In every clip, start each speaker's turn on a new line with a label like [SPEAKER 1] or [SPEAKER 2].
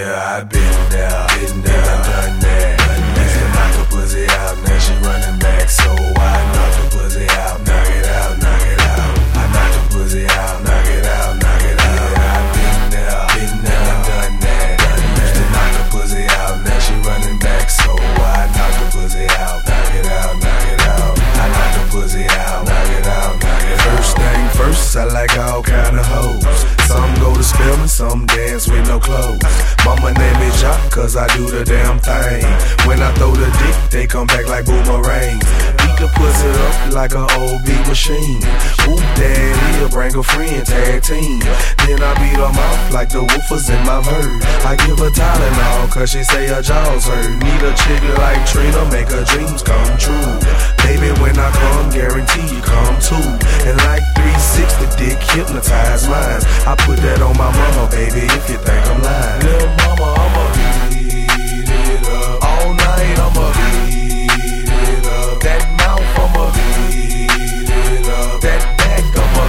[SPEAKER 1] Yeah, I been there, done that. Used to knock the pussy out, now she running back, so I knock the pussy out, knock it out, knock it out. I knock the pussy out, knock it out, knock it out. Yeah, I been there, done that. Used to knock the pussy out, now she running back, so I knock the pussy out, knock it out, knock it out. I knock the pussy out, knock it out, knock it out. First thing first, I like all kind of hoes. Some go to spelling, some dance with no clothes. Mama name me Jock, cause I do the damn thing. When I throw the dick, they come back like boomerangs. Beat the pussy up like an old beat machine. Whoop daddy, bring a friend, tag team. Then I beat her mouth like the woofers in my verse. I give her Tylenol, cause she say her jaws hurt. Need a chick like Trina, make her dreams come true. Baby, when I come, guarantee you come too. And like 360 dick, hypnotize mine. I put that on my mama, baby, if you think I'm lying. Little mama, I'ma beat it up. All night, I'ma beat it up. That mouth, I'ma beat it up. That back, I'ma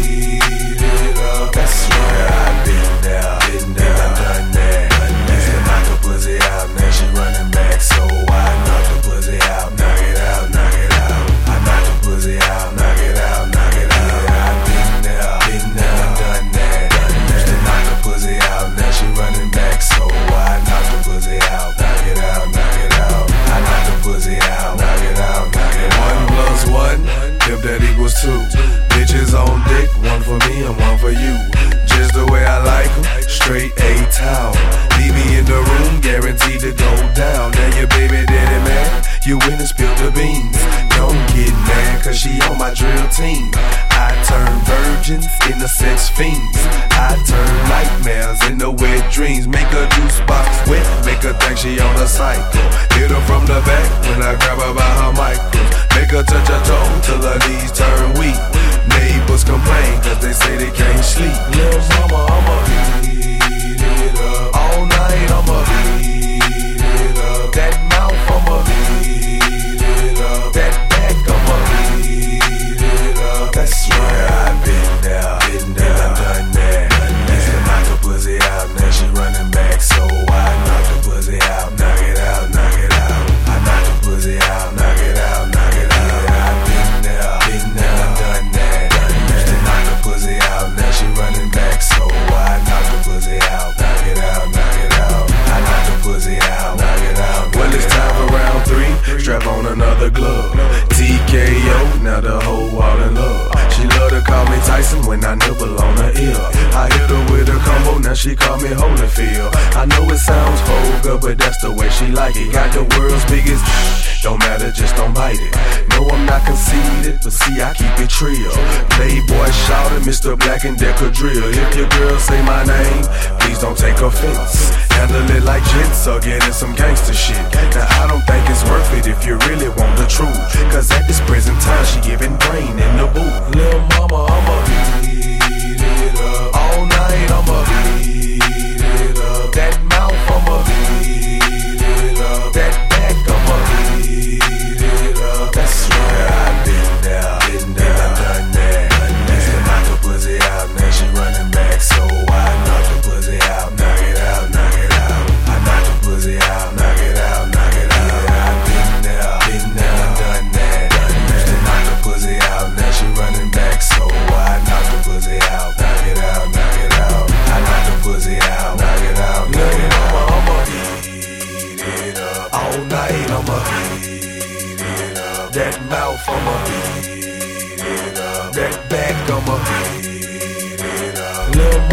[SPEAKER 1] beat it up. That's right, I've been there, done that. Used to knock the pussy out, now she running back, so I knock the pussy out, knock it out, knock it out. I knock the pussy out, knock it out, knock it out. Yeah, I've been there, done that. Used to knock the pussy out, now she running back, so I knock the pussy out, knock it out, knock it out. I knock the pussy out, knock it out, knock it out. 1 + 1, if that equals 2. Bitches on dick, one for me and one for you. Just the way I like 'em, straight A-town. Leave me in the room, guaranteed to go down. Now your baby daddy man, you win and spill the beans. Don't get mad, cause she on my drill team. I turn virgins into sex fiends. I turn nightmares into wet dreams. Make her juice box wet, make her think she on a cycle. Hit her from the back when I grab her by her micro. Make her touch her toe till her knees turn weak. Neighbors complain cause they say they can't sleep. Little mama, I'ma beat it up. All night, I'ma beat it up. That mouth, I'ma beat it up. That back, I'ma beat it up. That's right, I've been there, done that. Used to knock the pussy out, now she running back, so I knock the pussy out, knock it out, knock it out. I knock the pussy out, knock it out, knock it out. Yeah, I've been there, done that. Used to knock the pussy out, now she running back, so I knock the pussy out, knock it out, knock it out. I knock the pussy out, knock it out. Well, it's time for round 3. Strap on another glove. TKO, now the whole all in love. She love to call me Tyson when I nibble on her ear. I hit her with a combo, now she call me Holyfield. I know it sounds vulgar, but that's the way she like it. Got the world's biggest, don't matter, just don't bite it. No, I'm not conceited, but see, I keep it trill. Playboy shouting, Mr. Black and Decker drill. If your girl say my name, please don't take offense. Handle it like gents or get in some gangster shit. Now I don't think it's worth it if you really want the truth. Cause at this present time, she giving brain in the booth. Little mama, I'ma beat it up. All night, I'ma beat it up. That mouth, I'ma beat it up. That back, I'ma beat it up. That's right, I've been there, done that. Used to knock the pussy out, now she running back, so I knock the pussy out, knock it out, knock it out. I knock the pussy out, knock it out, knock it out. Yeah, I've been there, done that. Used to knock the pussy out, now she running back, so I knock the pussy out, knock it out, knock it out. I knock the pussy out, knock it out, knock it out. I'ma beat it up. All night, I'ma beat it up. That mouth, I'ma beat it up. That back, I'ma beat it up. Little